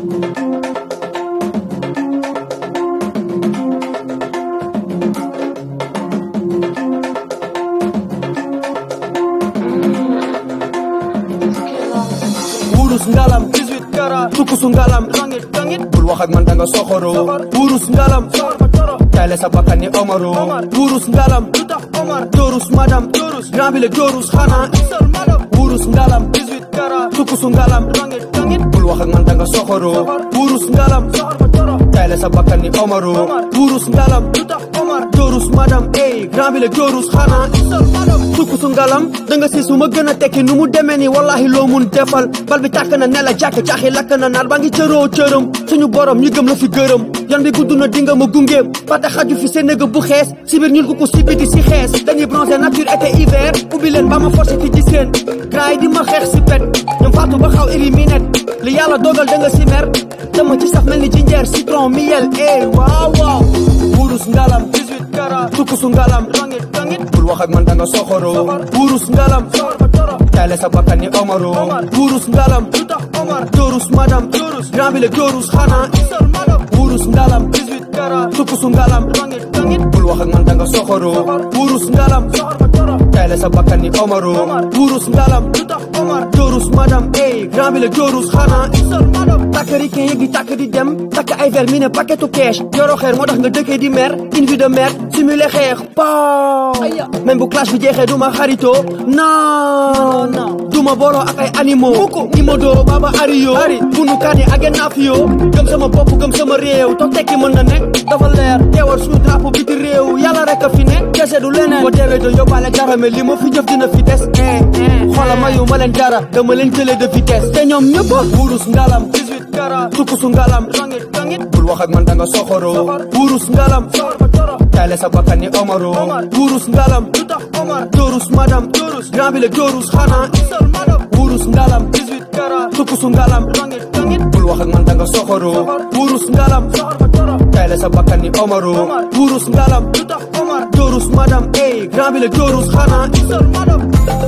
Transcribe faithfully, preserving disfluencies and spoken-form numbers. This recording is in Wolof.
Urus ngalam dix-huit karat tukusu ngalam rangit rangit bul wax ak man danga soxoro urus ngalam tayle sa bakkan ni Omaro urus ngalam lutax Omar dorus madam dorus grand bi le dorus xana isal madam urus ngalam dix-huit karat tukusu ngalam rangit rangit bul wax ak man danga soxoro urus ngalam tayle sa bakkan ni Omaro urus ngalam lutax Omar dorus madam eh grand bi le dorus xana isal madam tukusu ngalam danga si suma gëna tekki nu mu demee ni wallahi loo mun defal bal bi tàkk na ne la jàkk jaaxi lakk na naar baa ngi cëroo cërëm suñu borom ñu gëm la fi gërëm yan bi gudd na dinga ma gunge fàtte xaju fi seen nëgg bu xees si biir ñun ku ko si biti si xees dañuy bronzé nature été hiver ubbi leen ba ma forcé fi ci seen gars yi di ma xeex si pet ñoom faatu ba xaw éliminé li yàlla dogal da nga si mer dama ci saf mel ni jinjeer citron miel eh waaw waaw wurus ngalam dix-huit karat tukusu ngalam rangit rangit bul wax ak man danga soxoro wurus ngalam tayle sa bakkan ni Omaro wurus ngalam lutax Omar dorus madam dorus grand bi le dorus xana isal madam wurus ngalam dix-huit karat tukusu ngalam rangit rangit bul wax ak man danga soxoro wurus ngalam tayle sa bakkan ni Omaro wurus ngalam lutax Omar dorus madam eh grand bi le dorus xana isal madam takari ken yëg di takk di dem takk ay verre mi ne paquetu cash yoro xeer moo tax nga dëkkee di mer une vie de mer simulé xeex paaw même bu clash bi jeexee duma xarito non duma booloo ak ay animaux imodo baba ariyo bunu kani agen nafiyo gëm sama bopp gëm sama réew toog tekki mën na nekk dafa leer teewal suñu drapeau biti réew yàlla rek a fi ne kese du leneen boo teewee doo yóbbaale dara mais li ma fi jëf dina fi des xoola mayu ma leen dara dama leen télé de vitesse te ñoom ñëpp wurus ngalam dix-huit karat tukusu ngalam rangit rangit bul wax ak man danga soxoro wurus ngalam tayle sa bakkan ni Omaro wurus ngalam lutax Omar dorus madam dorus grand bi le dorus xana isal madam wurus ngalam dix-huit karat tukusu ngalam rangit rangit bul wax ak man danga soxoro wurus ngalam tayle sa bakkan ni Omaro wurus ngalam lutax Omar dorus madam eh grand bi le dorus xana isal madam